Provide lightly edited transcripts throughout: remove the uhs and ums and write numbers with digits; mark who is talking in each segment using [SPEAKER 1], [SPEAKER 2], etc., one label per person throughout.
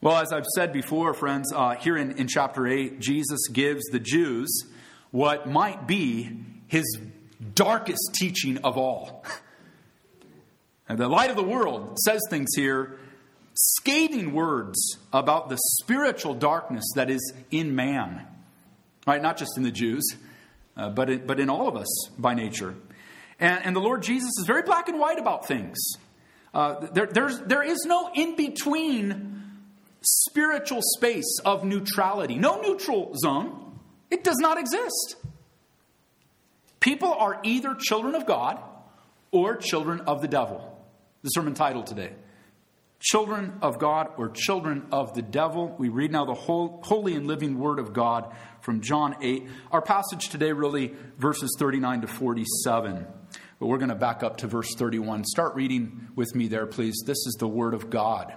[SPEAKER 1] Well, as I've said before, friends, here in chapter 8, Jesus gives the Jews what might be his darkest teaching of all. And the light of the world says things here, scathing words about the spiritual darkness that is in man. Right? Not just in the Jews, but in all of us by nature. And the Lord Jesus is very black and white about things. There is no in-between spiritual space of neutrality. No neutral zone. It does not exist. People are either children of God or children of the devil. The sermon title today. Children of God or children of the devil. We read now the holy and living word of God from John 8. Our passage today really verses 39 to 47. But we're going to back up to verse 31. Start reading with me there, please. This is the word of God.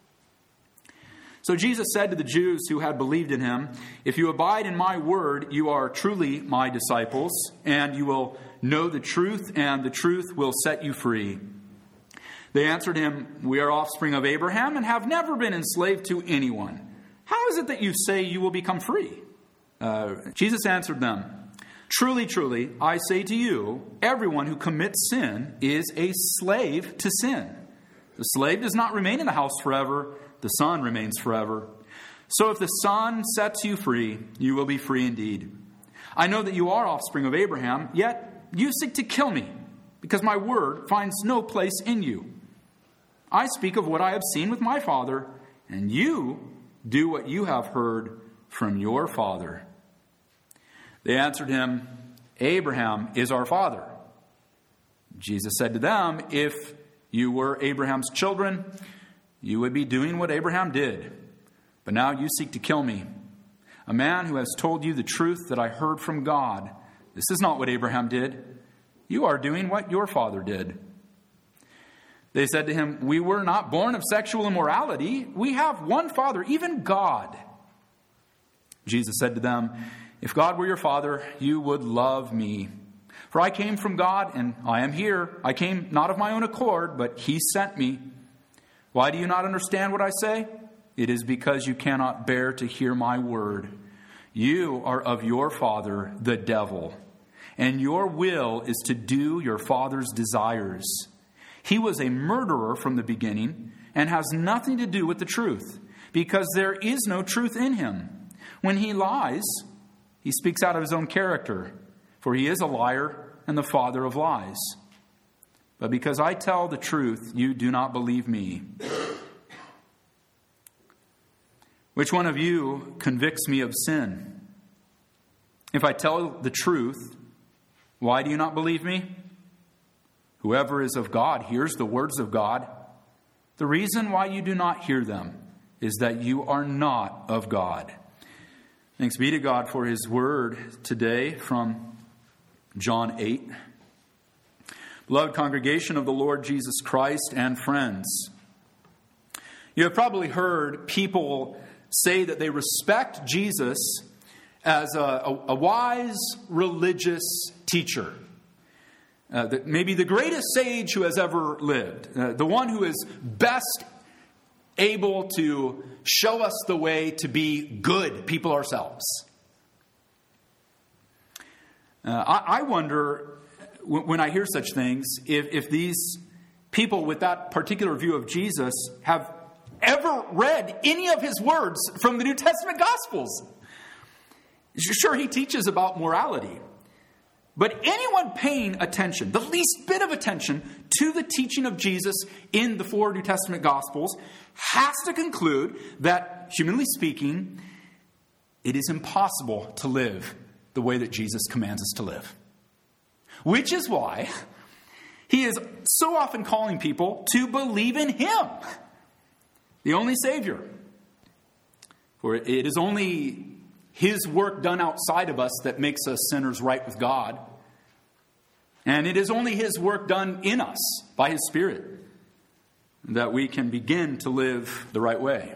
[SPEAKER 1] So Jesus said to the Jews who had believed in him, "If you abide in my word, you are truly my disciples, and you will know the truth, and the truth will set you free." They answered him, "We are offspring of Abraham and have never been enslaved to anyone. How is it that you say you will become free?" Jesus answered them, "Truly, truly, I say to you, everyone who commits sin is a slave to sin. The slave does not remain in the house forever. The Son remains forever. So if the Son sets you free, you will be free indeed. I know that you are offspring of Abraham, yet you seek to kill me, because my word finds no place in you. I speak of what I have seen with my father, and you do what you have heard from your father." They answered him, "Abraham is our father." Jesus said to them, "If you were Abraham's children, you would be doing what Abraham did. But now you seek to kill me, a man who has told you the truth that I heard from God. This is not what Abraham did. You are doing what your father did." They said to him, "We were not born of sexual immorality. We have one Father, even God." Jesus said to them, "If God were your Father, you would love me. For I came from God, and I am here. I came not of my own accord, but he sent me. Why do you not understand what I say? It is because you cannot bear to hear my word. You are of your father, the devil, and your will is to do your father's desires. He was a murderer from the beginning and has nothing to do with the truth, because there is no truth in him. When he lies, he speaks out of his own character, for he is a liar and the father of lies. But because I tell the truth, you do not believe me. Which one of you convicts me of sin? If I tell the truth, why do you not believe me? Whoever is of God hears the words of God. The reason why you do not hear them is that you are not of God." Thanks be to God for his word today from John 8. Beloved congregation of the Lord Jesus Christ and friends, you have probably heard people say that they respect Jesus as a wise religious teacher. Maybe the greatest sage who has ever lived. The one who is best able to show us the way to be good people ourselves. I wonder, when I hear such things, if these people with that particular view of Jesus have ever read any of his words from the New Testament Gospels. Sure, he teaches about morality. But anyone paying attention, the least bit of attention, to the teaching of Jesus in the 4 New Testament Gospels has to conclude that, humanly speaking, it is impossible to live the way that Jesus commands us to live. Which is why he is so often calling people to believe in him, the only Savior. For it is only his work done outside of us that makes us sinners right with God. And it is only his work done in us by his Spirit that we can begin to live the right way.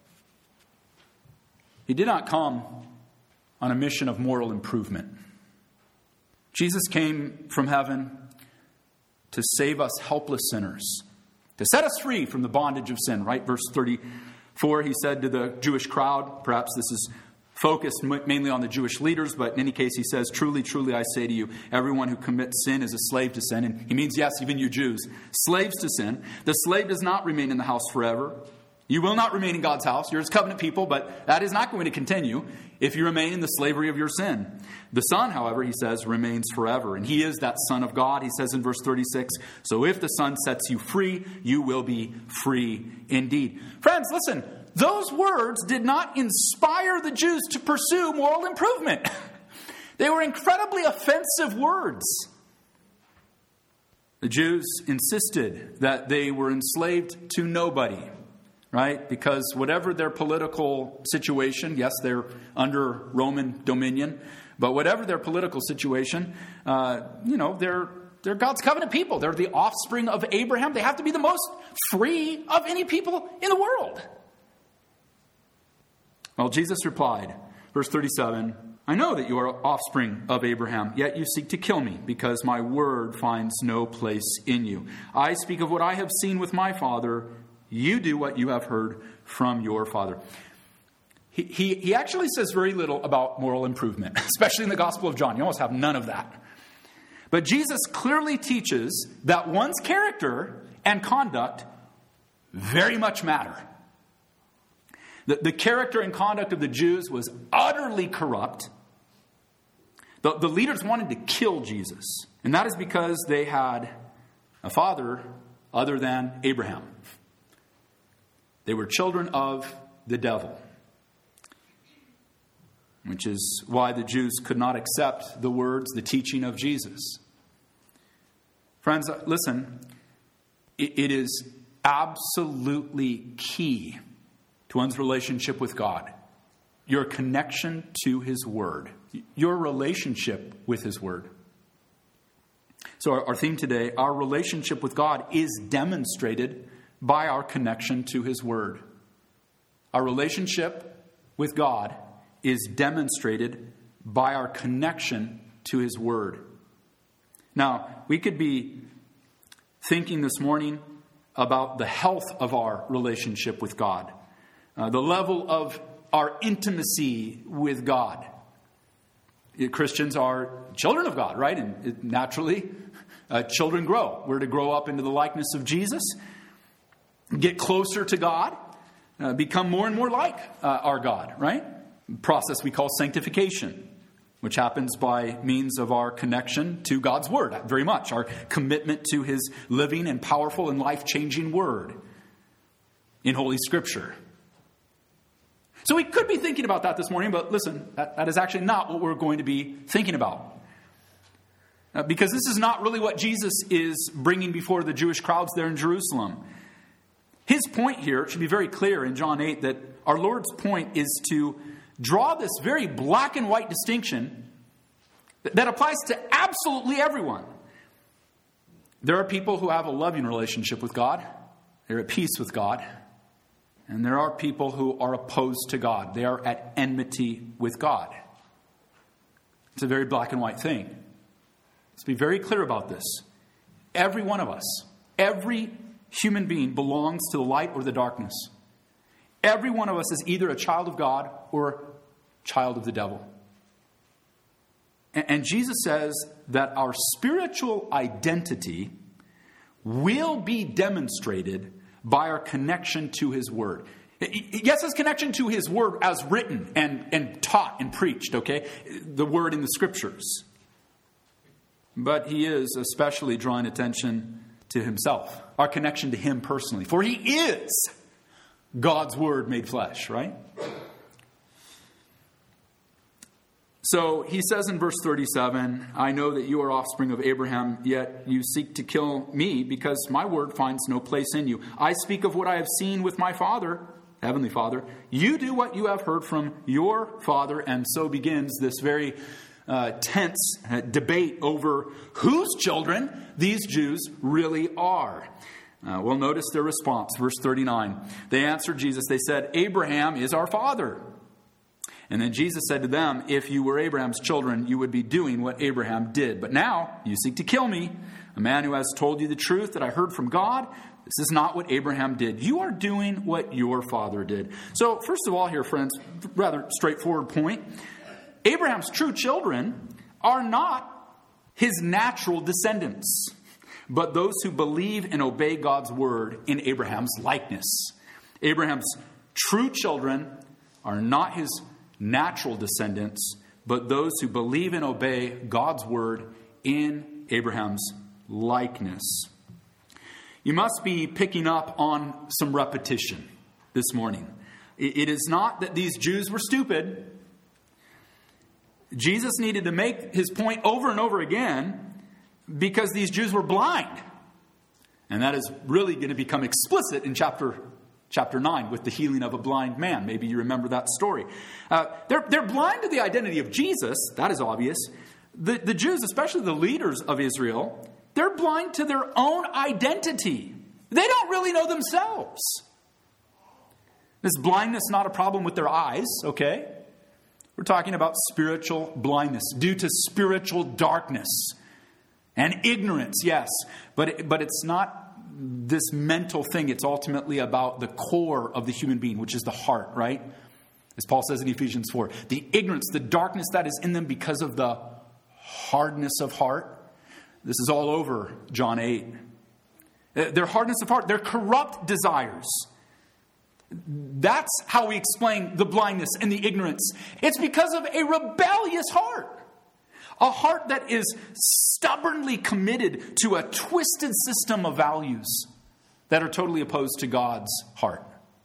[SPEAKER 1] He did not come on a mission of moral improvement. Jesus came from heaven to save us helpless sinners, to set us free from the bondage of sin, right? Verse For he said to the Jewish crowd, perhaps this is focused mainly on the Jewish leaders, but in any case he says, truly, truly, I say to you, everyone who commits sin is a slave to sin. And he means, yes, even you Jews, slaves to sin. The slave does not remain in the house forever. You will not remain in God's house. You're his covenant people, but that is not going to continue if you remain in the slavery of your sin. The Son, however, he says, remains forever. And he is that Son of God. He says in verse 36, so if the Son sets you free, you will be free indeed. Friends, listen, those words did not inspire the Jews to pursue moral improvement. They were incredibly offensive words. The Jews insisted that they were enslaved to nobody. Right? Because whatever their political situation, yes, they're under Roman dominion, but whatever their political situation, they're God's covenant people. They're the offspring of Abraham. They have to be the most free of any people in the world. Well, Jesus replied, verse 37, I know that you are offspring of Abraham, yet you seek to kill me, because my word finds no place in you. I speak of what I have seen with my Father. You do what you have heard from your father. He actually says very little about moral improvement, especially in the Gospel of John. You almost have none of that. But Jesus clearly teaches that one's character and conduct very much matter. The character and conduct of the Jews was utterly corrupt. The leaders wanted to kill Jesus. And that is because they had a father other than Abraham. They were children of the devil, which is why the Jews could not accept the words, the teaching of Jesus. Friends, listen, it is absolutely key to one's relationship with God, your connection to His Word, your relationship with His Word. So our theme today, our relationship with God is demonstrated by our connection to His Word. Our relationship with God is demonstrated by our connection to His Word. Now, we could be thinking this morning about the health of our relationship with God, the level of our intimacy with God. Christians are children of God, right? And naturally, children grow. We're to grow up into the likeness of Jesus, get closer to God, become more and more like our God, right? Process we call sanctification, which happens by means of our connection to God's Word, very much. Our commitment to His living and powerful and life-changing Word in Holy Scripture. So we could be thinking about that this morning, but listen, that is actually not what we're going to be thinking about. Because this is not really what Jesus is bringing before the Jewish crowds there in Jerusalem. His point here, it should be very clear in John 8, that our Lord's point is to draw this very black and white distinction that applies to absolutely everyone. There are people who have a loving relationship with God. They're at peace with God. And there are people who are opposed to God. They are at enmity with God. It's a very black and white thing. Let's be very clear about this. Every one of us, every human being belongs to the light or the darkness. Every one of us is either a child of God or a child of the devil. And Jesus says that our spiritual identity will be demonstrated by our connection to His Word. Yes, His connection to His Word as written and taught and preached, okay? The Word in the Scriptures. But He is especially drawing attention to Himself, our connection to Him personally. For He is God's Word made flesh, right? So He says in verse 37, I know that you are offspring of Abraham, yet you seek to kill me because my word finds no place in you. I speak of what I have seen with my Father, Heavenly Father. You do what you have heard from your Father. And so begins this very tense debate over whose children these Jews really are. Well, notice their response, verse 39. They answered Jesus, they said, Abraham is our father. And then Jesus said to them, if you were Abraham's children, you would be doing what Abraham did. But now you seek to kill me, a man who has told you the truth that I heard from God. This is not what Abraham did. You are doing what your father did. So, first of all here, friends, rather straightforward point. Abraham's true children are not his natural descendants, but those who believe and obey God's word in Abraham's likeness. Abraham's true children are not his natural descendants, but those who believe and obey God's word in Abraham's likeness. You must be picking up on some repetition this morning. It is not that these Jews were stupid. Jesus needed to make his point over and over again because these Jews were blind. And that is really going to become explicit in chapter 9 with the healing of a blind man. Maybe you remember that story. They're blind to the identity of Jesus. That is obvious. The Jews, especially the leaders of Israel, they're blind to their own identity. They don't really know themselves. This blindness is not a problem with their eyes, okay? We're talking about spiritual blindness due to spiritual darkness and ignorance, yes. But it's not this mental thing. It's ultimately about the core of the human being, which is the heart, right? As Paul says in Ephesians 4, the ignorance, the darkness that is in them because of the hardness of heart. This is all over John 8. Their hardness of heart, their corrupt desires. That's how we explain the blindness and the ignorance. It's because of a rebellious heart. A heart that is stubbornly committed to a twisted system of values that are totally opposed to God's heart.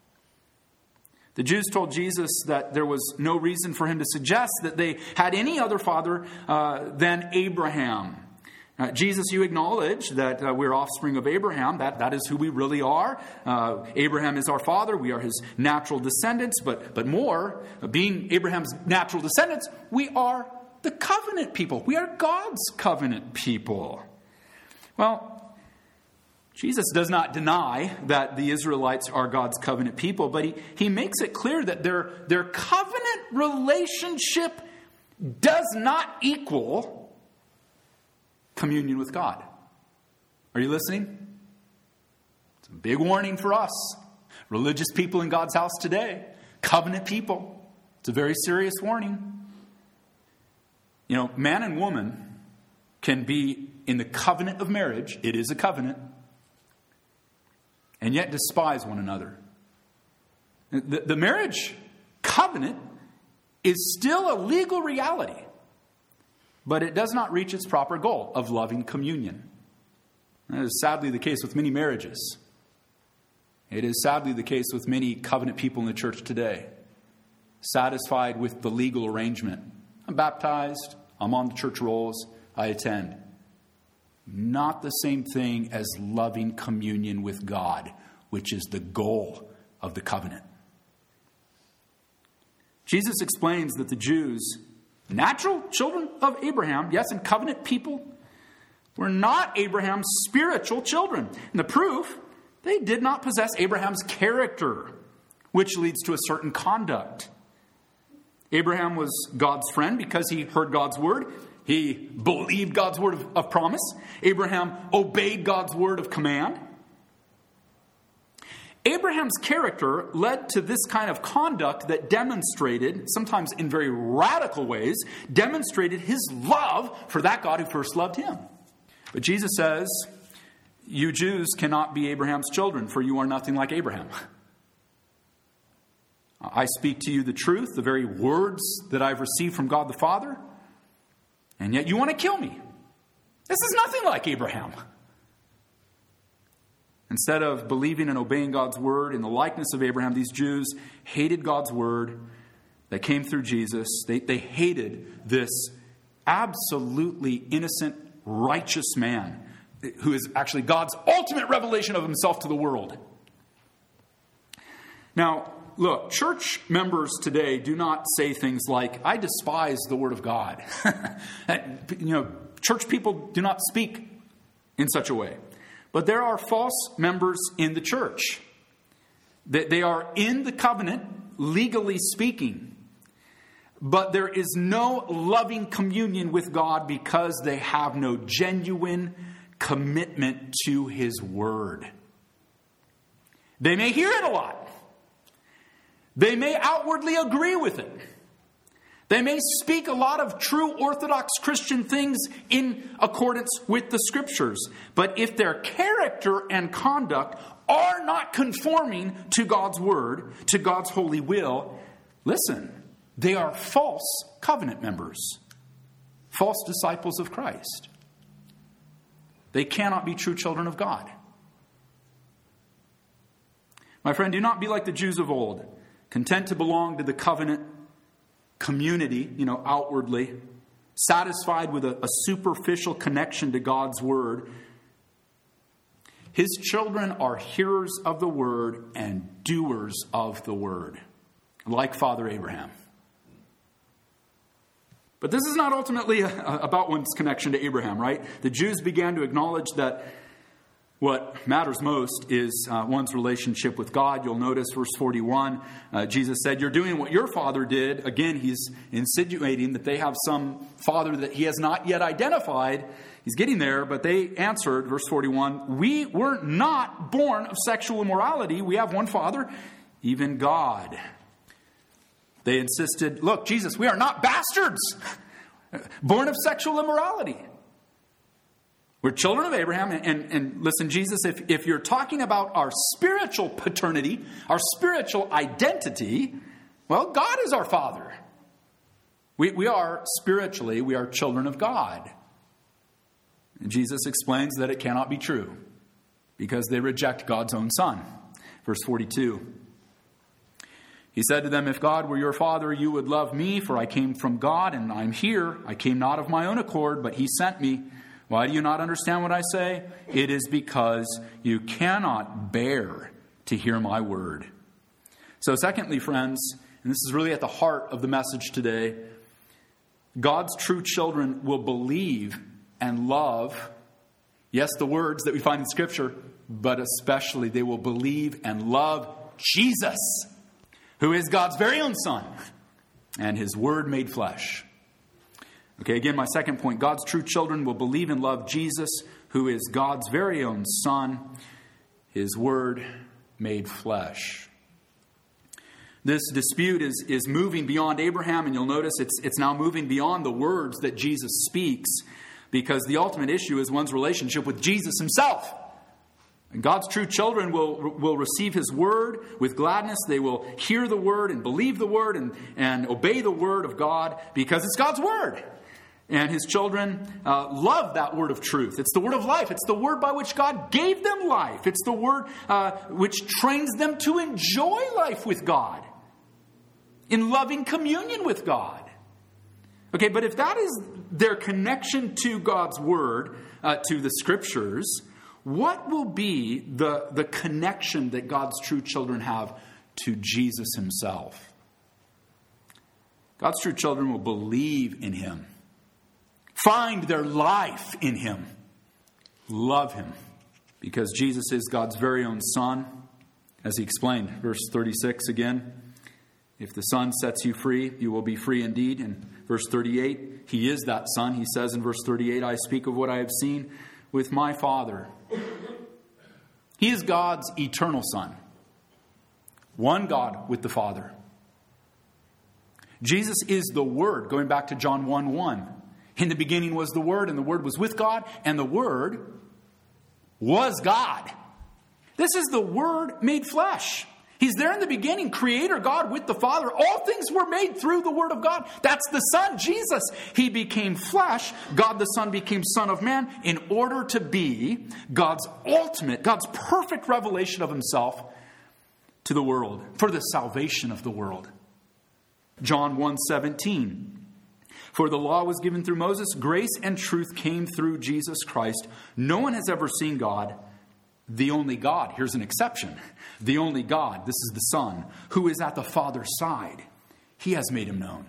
[SPEAKER 1] The Jews told Jesus that there was no reason for him to suggest that they had any other father than Abraham. Jesus, you acknowledge that we're offspring of Abraham. That is who we really are. Abraham is our father. We are his natural descendants. But more, being Abraham's natural descendants, we are the covenant people. We are God's covenant people. Well, Jesus does not deny that the Israelites are God's covenant people, but he makes it clear that their covenant relationship does not equal communion with God. Are you listening? It's a big warning for us, religious people in God's house today, covenant people. It's a very serious warning. You know, man and woman can be in the covenant of marriage. It is a covenant. And yet despise one another. The marriage covenant is still a legal reality. But it does not reach its proper goal of loving communion. That is sadly the case with many marriages. It is sadly the case with many covenant people in the church today. Satisfied with the legal arrangement. I'm baptized. I'm on the church rolls. I attend. Not the same thing as loving communion with God, which is the goal of the covenant. Jesus explains that the Jews, natural children of Abraham, yes, and covenant people, were not Abraham's spiritual children. And the proof, they did not possess Abraham's character, which leads to a certain conduct. Abraham was God's friend because he heard God's word. He believed God's word of promise. Abraham obeyed God's word of command. Abraham's character led to this kind of conduct that demonstrated, sometimes in very radical ways, demonstrated his love for that God who first loved him. But Jesus says, you Jews cannot be Abraham's children, for you are nothing like Abraham. I speak to you the truth, the very words that I've received from God the Father, and yet you want to kill me. This is nothing like Abraham. Instead of believing and obeying God's word in the likeness of Abraham, these Jews hated God's word that came through Jesus. They hated this absolutely innocent, righteous man who is actually God's ultimate revelation of himself to the world. Now, look, church members today do not say things like, I despise the word of God. Church people do not speak in such a way. But there are false members in the church. They are in the covenant, legally speaking. But there is no loving communion with God because they have no genuine commitment to his word. They may hear it a lot. They may outwardly agree with it. They may speak a lot of true Orthodox Christian things in accordance with the Scriptures. But if their character and conduct are not conforming to God's Word, to God's holy will, listen, they are false covenant members, false disciples of Christ. They cannot be true children of God. My friend, do not be like the Jews of old, content to belong to the covenant community, outwardly, satisfied with a superficial connection to God's Word. His children are hearers of the Word and doers of the Word, like Father Abraham. But this is not ultimately about one's connection to Abraham, right? The Jews began to acknowledge that what matters most is one's relationship with God. You'll notice verse 41, Jesus said, "You're doing what your father did." Again, he's insinuating that they have some father that he has not yet identified. He's getting there, but they answered, verse 41, "We were not born of sexual immorality. We have one Father, even God." They insisted, "Look, Jesus, we are not bastards, born of sexual immorality. We're children of Abraham." And listen, Jesus, if you're talking about our spiritual paternity, our spiritual identity, well, God is our Father. We are spiritually, we are children of God. And Jesus explains that it cannot be true because they reject God's own Son. Verse 42. He said to them, "If God were your Father, you would love me, for I came from God and I'm here. I came not of my own accord, but he sent me. Why do you not understand what I say? It is because you cannot bear to hear my word." So secondly, friends, and this is really at the heart of the message today, God's true children will believe and love, yes, the words that we find in Scripture, but especially they will believe and love Jesus, who is God's very own Son, and his Word made flesh. Okay, again, my second point, God's true children will believe and love Jesus, who is God's very own Son, his Word made flesh. This dispute is moving beyond Abraham, and you'll notice it's now moving beyond the words that Jesus speaks, because the ultimate issue is one's relationship with Jesus himself. And God's true children will receive his word with gladness. They will hear the word and believe the word and obey the word of God because it's God's word. And his children love that word of truth. It's the word of life. It's the word by which God gave them life. It's the word which trains them to enjoy life with God, in loving communion with God. Okay, but if that is their connection to God's word, to the Scriptures, what will be the connection that God's true children have to Jesus himself? God's true children will believe in him, find their life in him, love him, because Jesus is God's very own Son. As he explained, verse 36 again, if the Son sets you free, you will be free indeed. And verse 38, he is that Son. He says in verse 38, I speak of what I have seen with my Father. He is God's eternal Son, one God with the Father. Jesus is the Word, going back to John 1:1. In the beginning was the Word, and the Word was with God, and the Word was God. This is the Word made flesh. He's there in the beginning, Creator God with the Father. All things were made through the Word of God. That's the Son, Jesus. He became flesh. God the Son became Son of Man in order to be God's ultimate, God's perfect revelation of himself to the world, for the salvation of the world. John 1:17. For the law was given through Moses, grace and truth came through Jesus Christ. No one has ever seen God, the only God. Here's an exception. The only God, this is the Son, who is at the Father's side. He has made him known.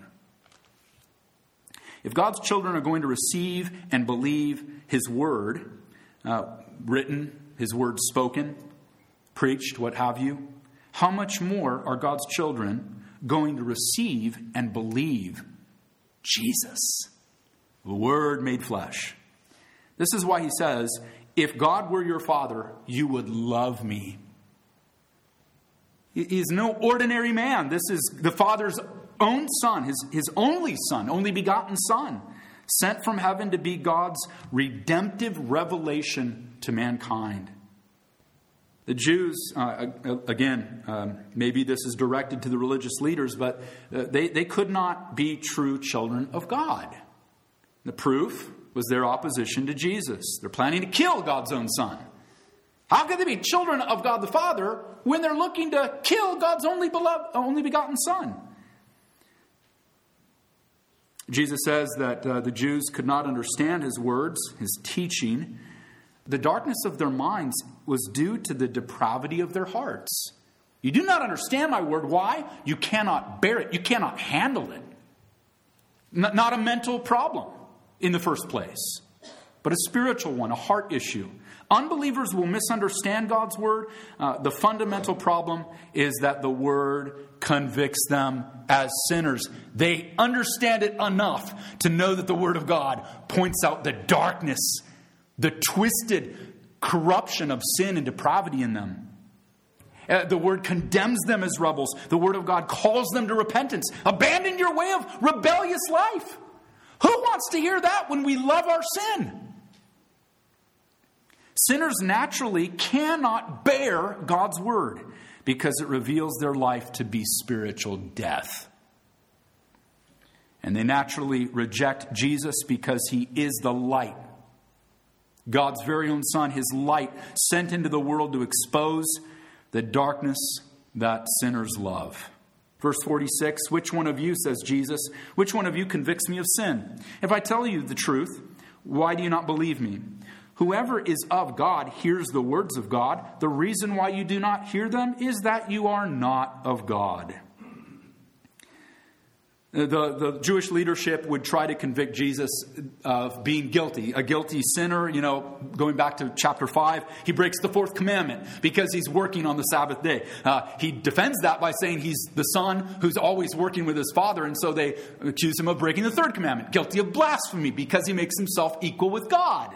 [SPEAKER 1] If God's children are going to receive and believe his word, written, his word spoken, preached, what have you, how much more are God's children going to receive and believe Jesus, the Word made flesh? This is why he says, if God were your Father, you would love me. He is no ordinary man. This is the Father's own Son, his only Son, only begotten Son, sent from heaven to be God's redemptive revelation to mankind. The Jews, maybe this is directed to the religious leaders, but they could not be true children of God. The proof was their opposition to Jesus. They're planning to kill God's own Son. How could they be children of God the Father when they're looking to kill God's only begotten Son? Jesus says that the Jews could not understand his words, his teaching. The darkness of their minds was due to the depravity of their hearts. You do not understand my word. Why? You cannot bear it. You cannot handle it. Not a mental problem in the first place, but a spiritual one, a heart issue. Unbelievers will misunderstand God's word. The fundamental problem is that the word convicts them as sinners. They understand it enough to know that the word of God points out the darkness, the twisted corruption of sin and depravity in them. The word condemns them as rebels. The word of God calls them to repentance. Abandon your way of rebellious life. Who wants to hear that when we love our sin? Sinners naturally cannot bear God's word because it reveals their life to be spiritual death. And they naturally reject Jesus because he is the light. God's very own Son, his light, sent into the world to expose the darkness that sinners love. Verse 46, which one of you, says Jesus, which one of you convicts me of sin? If I tell you the truth, why do you not believe me? Whoever is of God hears the words of God. The reason why you do not hear them is that you are not of God. The Jewish leadership would try to convict Jesus of being guilty, a guilty sinner. Going back to chapter 5, he breaks the fourth commandment because he's working on the Sabbath day. He defends that by saying he's the son who's always working with his father, and so they accuse him of breaking the third commandment, guilty of blasphemy because he makes himself equal with God.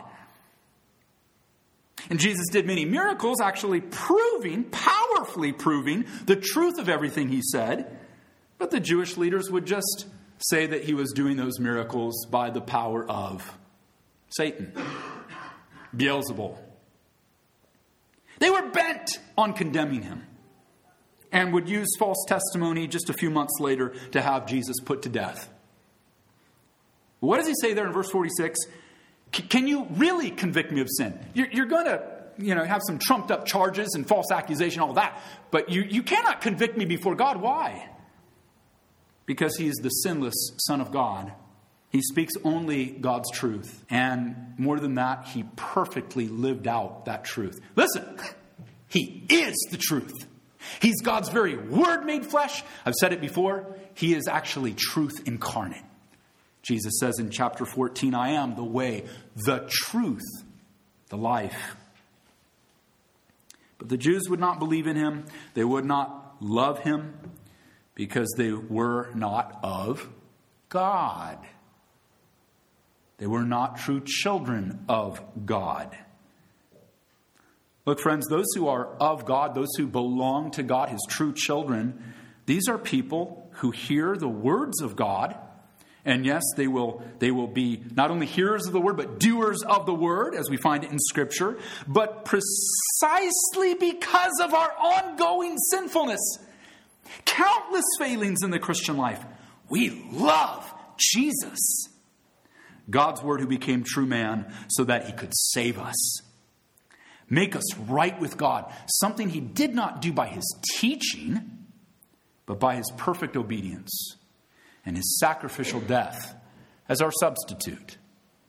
[SPEAKER 1] And Jesus did many miracles, actually powerfully proving the truth of everything he said. But the Jewish leaders would just say that he was doing those miracles by the power of Satan, Beelzebul. They were bent on condemning him and would use false testimony just a few months later to have Jesus put to death. What does he say there in verse 46? Can you really convict me of sin? You're going to, have some trumped up charges and false accusation, all that. But you cannot convict me before God. Why? Because he is the sinless Son of God. He speaks only God's truth. And more than that, he perfectly lived out that truth. Listen, he is the truth. He's God's very word made flesh. I've said it before. He is actually truth incarnate. Jesus says in chapter 14, I am the way, the truth, the life. But the Jews would not believe in him. They would not love him because they were not of God. They were not true children of God. Look, friends, those who are of God, those who belong to God, his true children, these are people who hear the words of God. And yes, they will be not only hearers of the word, but doers of the word, as we find it in Scripture. But precisely because of our ongoing sinfulness, countless failings in the Christian life, we love Jesus, God's word who became true man so that he could save us, make us right with God, something he did not do by his teaching, but by his perfect obedience and his sacrificial death as our substitute.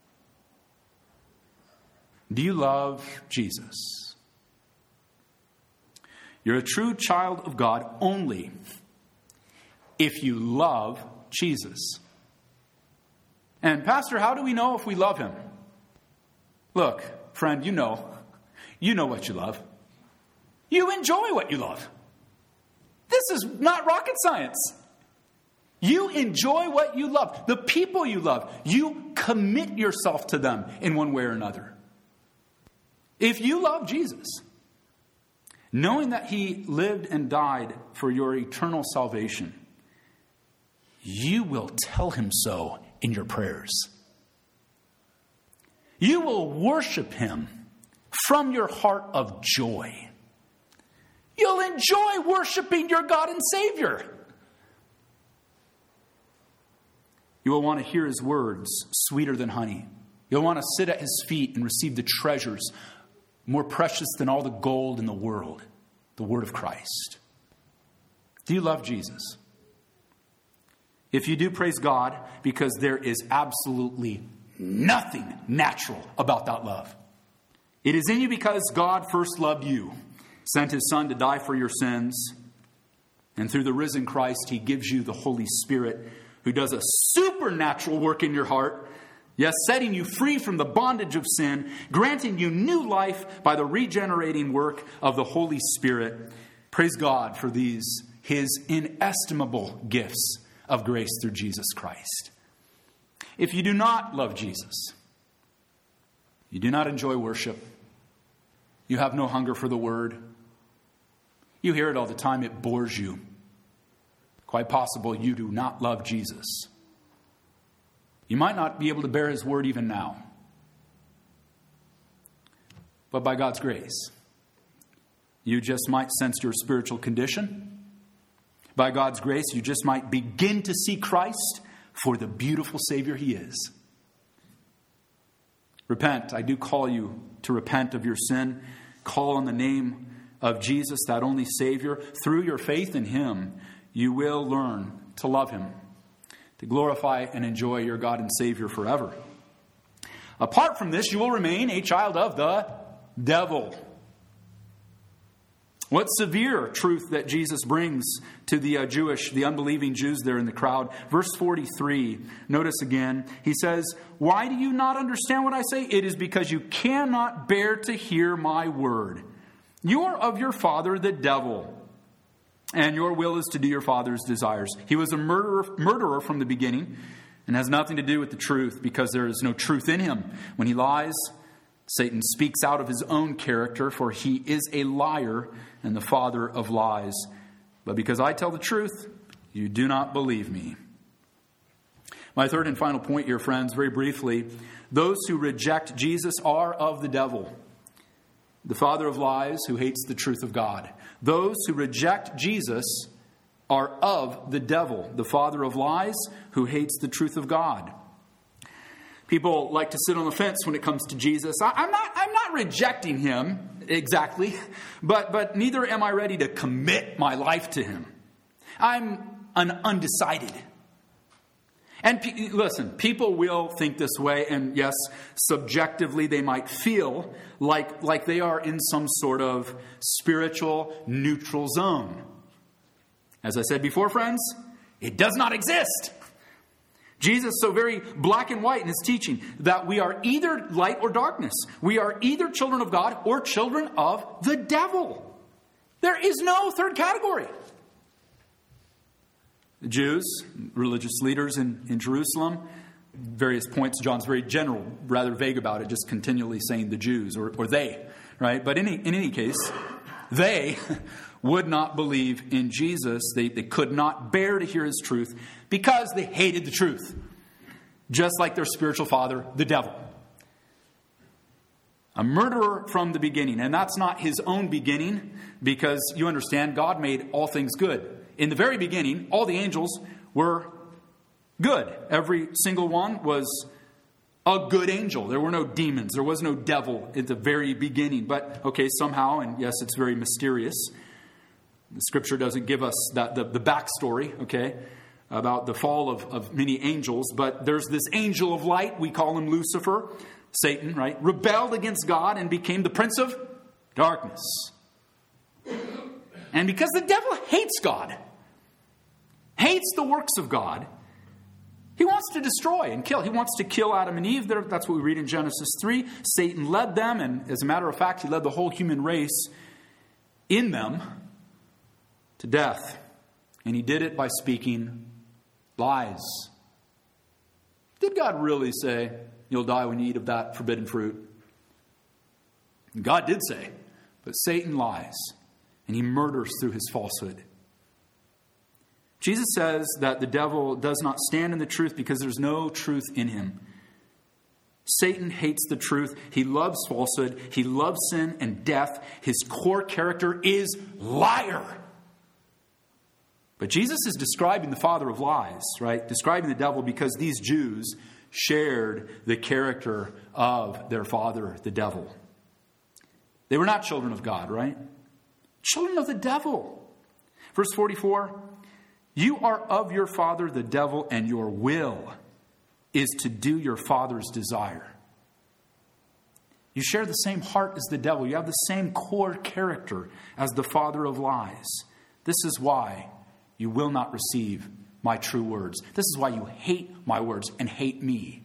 [SPEAKER 1] Do you love Jesus? You're a true child of God only if you love Jesus. And Pastor, how do we know if we love him? Look, friend, you know what you love. You enjoy what you love. This is not rocket science. You enjoy what you love. The people you love, you commit yourself to them in one way or another. If you love Jesus, knowing that he lived and died for your eternal salvation, you will tell him so in your prayers. You will worship him from your heart of joy. You'll enjoy worshiping your God and Savior. You will want to hear his words sweeter than honey. You'll want to sit at his feet and receive the treasures more precious than all the gold in the world, the word of Christ. Do you love Jesus? If you do, praise God, because there is absolutely nothing natural about that love. It is in you because God first loved you, sent his Son to die for your sins, and through the risen Christ, he gives you the Holy Spirit, who does a supernatural work in your heart, yes, setting you free from the bondage of sin, granting you new life by the regenerating work of the Holy Spirit. Praise God for these, his inestimable gifts of grace through Jesus Christ. If you do not love Jesus, you do not enjoy worship, you have no hunger for the word, you hear it all the time, it bores you. Quite possible you do not love Jesus. You might not be able to bear his word even now. But by God's grace, you just might sense your spiritual condition. By God's grace, you just might begin to see Christ for the beautiful Savior he is. Repent. I do call you to repent of your sin. Call on the name of Jesus, that only Savior. Through your faith in him, you will learn to love him, to glorify and enjoy your God and Savior forever. Apart from this, you will remain a child of the devil. What severe truth that Jesus brings to the unbelieving Jews there in the crowd. Verse 43, notice again, he says, "Why do you not understand what I say? It is because you cannot bear to hear my word. You are of your father, the devil, and your will is to do your father's desires. He was a murderer from the beginning and has nothing to do with the truth because there is no truth in him. When he lies, Satan speaks out of his own character, for he is a liar and the father of lies. But because I tell the truth, you do not believe me." My third and final point here, friends, very briefly, those who reject Jesus are of the devil, the father of lies who hates the truth of God. Those who reject Jesus are of the devil, the father of lies who hates the truth of God. People like to sit on the fence when it comes to Jesus. I'm not rejecting him exactly, but neither am I ready to commit my life to him. I'm undecided. And listen, people will think this way, and yes, subjectively they might feel like they are in some sort of spiritual neutral zone. As I said before, friends, it does not exist. Jesus is so very black and white in his teaching that we are either light or darkness. We are either children of God or children of the devil. There is no third category. The Jews, religious leaders in Jerusalem, various points, John's very general, rather vague about it, just continually saying the Jews or they, right? But in any case, they would not believe in Jesus. They could not bear to hear his truth because they hated the truth, just like their spiritual father, the devil. A murderer from the beginning. And that's not his own beginning, because you understand God made all things good. In the very beginning, all the angels were good. Every single one was a good angel. There were no demons. There was no devil at the very beginning. But, okay, somehow, and yes, it's very mysterious, the Scripture doesn't give us the backstory, okay, about the fall of many angels. But there's this angel of light, we call him Lucifer, Satan, right? Rebelled against God and became the prince of darkness. And because the devil hates God, hates the works of God, he wants to destroy and kill. He wants to kill Adam and Eve. That's what we read in Genesis 3. Satan led them, and as a matter of fact, he led the whole human race in them to death. And he did it by speaking lies. Did God really say, you'll die when you eat of that forbidden fruit? God did say, but Satan lies. and he murders through his falsehood. Jesus says that the devil does not stand in the truth because there's no truth in him. Satan hates the truth. He loves falsehood. He loves sin and death. His core character is liar. But Jesus is describing the father of lies, right? Describing the devil because these Jews shared the character of their father, the devil. They were not children of God, right? Children of the devil. Verse 44, you are of your father, the devil, and your will is to do your father's desire. You share the same heart as the devil. You have the same core character as the father of lies. This is why you will not receive my true words. This is why you hate my words and hate me.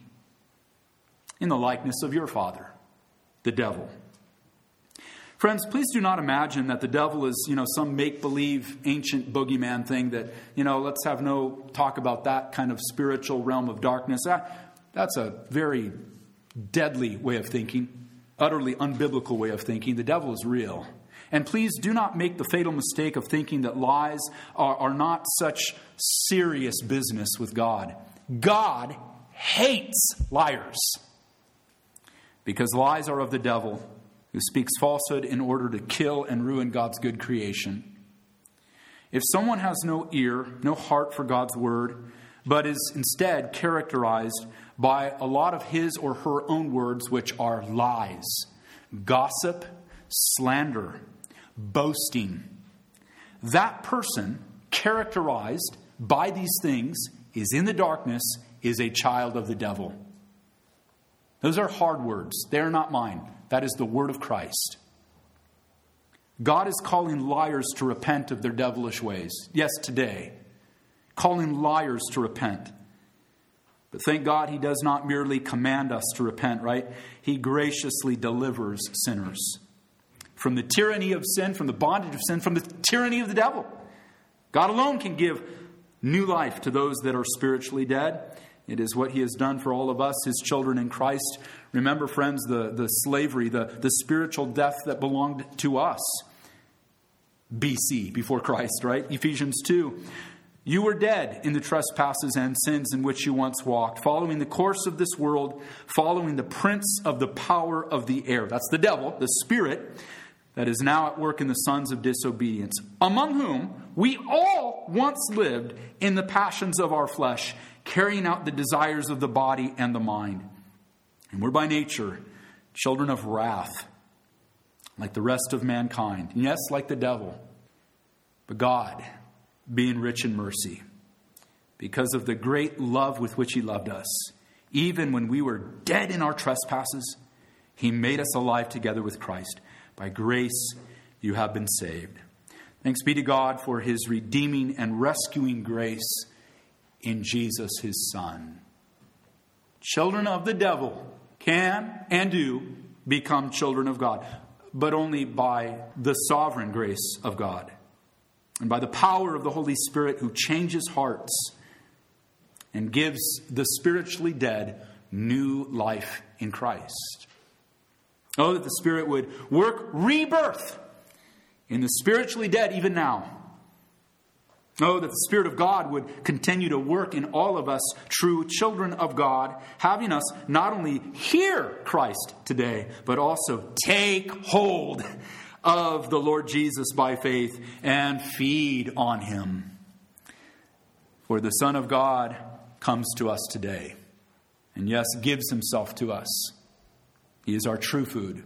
[SPEAKER 1] In the likeness of your father, the devil. Friends, please do not imagine that the devil is, some make-believe ancient boogeyman thing that, let's have no talk about that kind of spiritual realm of darkness. That's a very deadly way of thinking, utterly unbiblical way of thinking. The devil is real. And please do not make the fatal mistake of thinking that lies are not such serious business with God. God hates liars because lies are of the devil, who speaks falsehood in order to kill and ruin God's good creation. If someone has no ear, no heart for God's word, but is instead characterized by a lot of his or her own words, which are lies, gossip, slander, boasting, that person characterized by these things is in the darkness, is a child of the devil. Those are hard words. They are not mine. That is the word of Christ. God is calling liars to repent of their devilish ways. Yes, today. Calling liars to repent. But thank God he does not merely command us to repent, right? He graciously delivers sinners from the tyranny of sin, from the bondage of sin, from the tyranny of the devil. God alone can give new life to those that are spiritually dead. It is what he has done for all of us, his children in Christ. Remember, friends, the slavery, the spiritual death that belonged to us. BC, before Christ, right? Ephesians 2. You were dead in the trespasses and sins in which you once walked, following the course of this world, following the prince of the power of the air. That's the devil, the spirit that is now at work in the sons of disobedience, among whom we all once lived in the passions of our flesh, carrying out the desires of the body and the mind. And we're by nature children of wrath, like the rest of mankind. Yes, like the devil. But God, being rich in mercy, because of the great love with which he loved us, even when we were dead in our trespasses, he made us alive together with Christ. By grace you have been saved. Thanks be to God for his redeeming and rescuing grace in Jesus, his Son. Children of the devil can and do become children of God, but only by the sovereign grace of God and by the power of the Holy Spirit, who changes hearts and gives the spiritually dead new life in Christ. Oh, that the Spirit would work rebirth in the spiritually dead even now. Oh, that the Spirit of God would continue to work in all of us, true children of God, having us not only hear Christ today, but also take hold of the Lord Jesus by faith and feed on him. For the Son of God comes to us today, and yes, gives himself to us. He is our true food.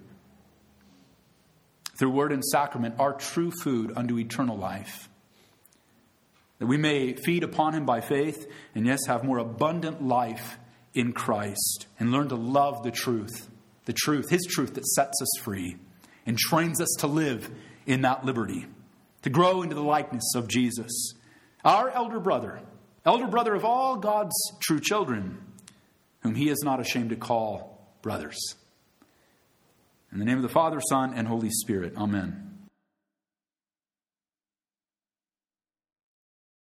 [SPEAKER 1] Through word and sacrament, our true food unto eternal life. That we may feed upon him by faith, and yes, have more abundant life in Christ, and learn to love the truth, his truth that sets us free and trains us to live in that liberty, to grow into the likeness of Jesus, our elder brother of all God's true children, whom he is not ashamed to call brothers. In the name of the Father, Son, and Holy Spirit. Amen.